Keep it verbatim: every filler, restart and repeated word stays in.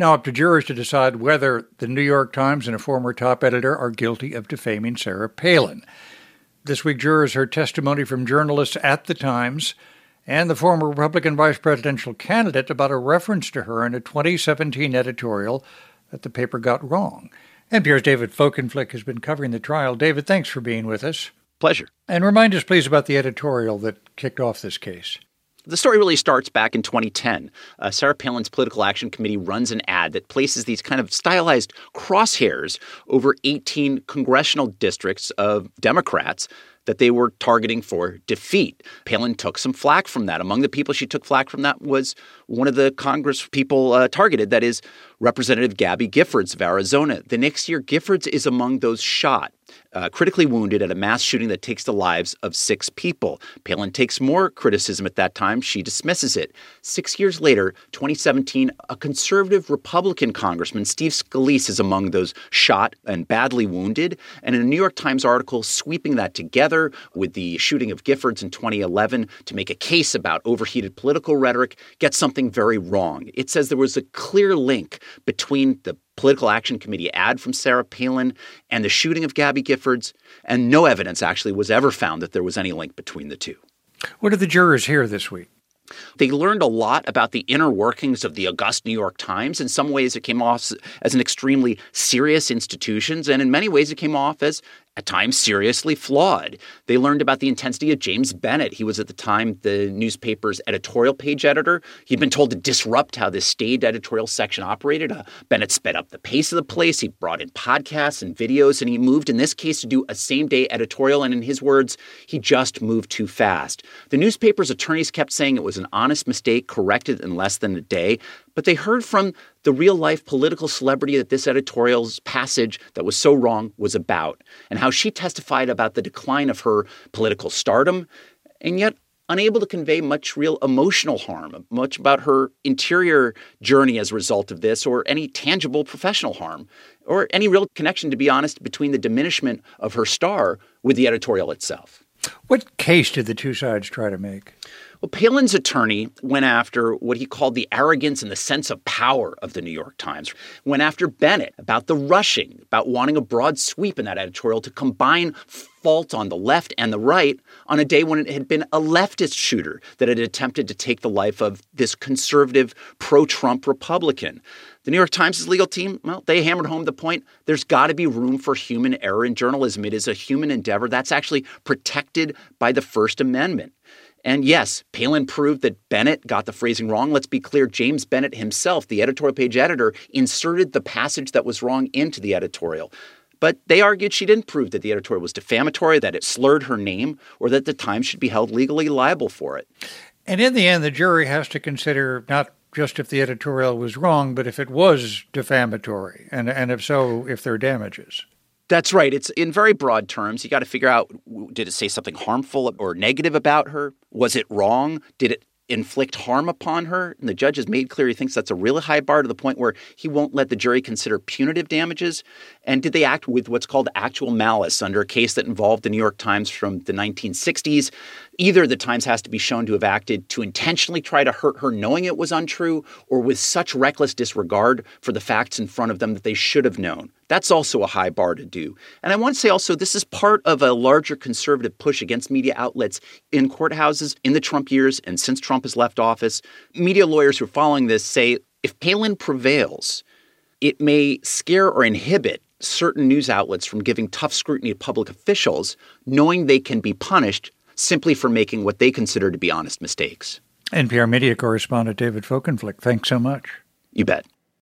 now up to jurors to decide whether the New York Times and a former top editor are guilty of defaming Sarah Palin. This week, jurors heard testimony from journalists at the Times and the former Republican vice presidential candidate about a reference to her in a twenty seventeen editorial that the paper got wrong. N P R's David Folkenflik has been covering the trial. David, thanks for being with us. Pleasure. And remind us, please, about the editorial that kicked off this case. The story really starts back in twenty ten. Uh, Sarah Palin's Political Action Committee runs an ad that places these kind of stylized crosshairs over eighteen congressional districts of Democrats that they were targeting for defeat. Palin took some flack from that. Among the people she took flack from that was one of the Congress people uh, targeted, that is Representative Gabby Giffords of Arizona. The next year, Giffords is among those shot, uh, critically wounded at a mass shooting that takes the lives of six people. Palin takes more criticism at that time. She dismisses it. Six years later, twenty seventeen, a conservative Republican congressman, Steve Scalise, is among those shot and badly wounded. And in a New York Times article sweeping that together with the shooting of Giffords in twenty eleven to make a case about overheated political rhetoric, gets something very wrong. It says there was a clear link between the Political Action Committee ad from Sarah Palin and the shooting of Gabby Giffords, and no evidence actually was ever found that there was any link between the two. What did the jurors hear this week? They learned a lot about the inner workings of the august New York Times. In some ways, it came off as an extremely serious institution, and in many ways, it came off as, at times, seriously flawed. They learned about the intensity of James Bennet. He was at the time the newspaper's editorial page editor. He'd been told to disrupt how this staid editorial section operated. Uh, Bennet sped up the pace of the place. He brought in podcasts and videos, and he moved, in this case, to do a same-day editorial. And in his words, he just moved too fast. The newspaper's attorneys kept saying it was an honest mistake, corrected in less than a day. But they heard from the real-life political celebrity that this editorial's passage that was so wrong was about, and how she testified about the decline of her political stardom, and yet unable to convey much real emotional harm, much about her interior journey as a result of this, or any tangible professional harm, or any real connection, to be honest, between the diminishment of her star with the editorial itself. What case did the two sides try to make? Well, Palin's attorney went after what he called the arrogance and the sense of power of the New York Times, went after Bennet about the rushing, about wanting a broad sweep in that editorial to combine fault on the left and the right on a day when it had been a leftist shooter that had attempted to take the life of this conservative, pro-Trump Republican. The New York Times' legal team, well, they hammered home the point, there's got to be room for human error in journalism. It is a human endeavor that's actually protected by the First Amendment. And yes, Palin proved that Bennet got the phrasing wrong. Let's be clear, James Bennet himself, the editorial page editor, inserted the passage that was wrong into the editorial. But they argued she didn't prove that the editorial was defamatory, that it slurred her name, or that the Times should be held legally liable for it. And in the end, the jury has to consider not just if the editorial was wrong, but if it was defamatory, and, and if so, if there are damages. That's right. It's in very broad terms. You got to figure out, did it say something harmful or negative about her? Was it wrong? Did it inflict harm upon her? And the judge has made clear he thinks that's a really high bar, to the point where he won't let the jury consider punitive damages. And did they act with what's called actual malice under a case that involved the New York Times from the nineteen sixties? Either the Times has to be shown to have acted to intentionally try to hurt her knowing it was untrue, or with such reckless disregard for the facts in front of them that they should have known. That's also a high bar to do. And I want to say also, this is part of a larger conservative push against media outlets in courthouses in the Trump years and since Trump has left office. Media lawyers who are following this say if Palin prevails, it may scare or inhibit certain news outlets from giving tough scrutiny to public officials, knowing they can be punished simply for making what they consider to be honest mistakes. N P R media correspondent David Folkenflik, thanks so much. You bet.